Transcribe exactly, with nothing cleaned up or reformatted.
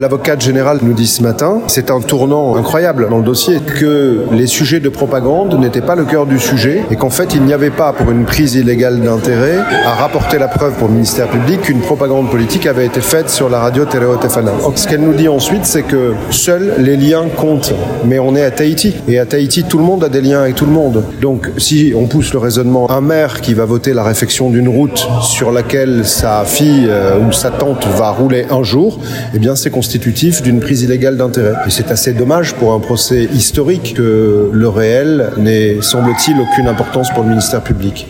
L'avocate générale nous dit ce matin, c'est un tournant incroyable dans le dossier, que les sujets de propagande n'étaient pas le cœur du sujet et qu'en fait il n'y avait pas, pour une prise illégale d'intérêt, à rapporter la preuve pour le ministère public qu'une propagande politique avait été faite sur la radio Tereo Tefana. Ce qu'elle nous dit ensuite, c'est que seuls les liens comptent. Mais on est à Tahiti. Et à Tahiti, tout le monde a des liens avec tout le monde. Donc si on pousse le raisonnement, un maire qui va voter la réfection d'une route sur laquelle sa fille euh, ou sa tante va rouler un jour, eh bien c'est constitutif d'une prise illégale d'intérêt. Et c'est assez dommage pour un procès historique que le réel n'ait, semble-t-il, aucune importance pour le ministère public.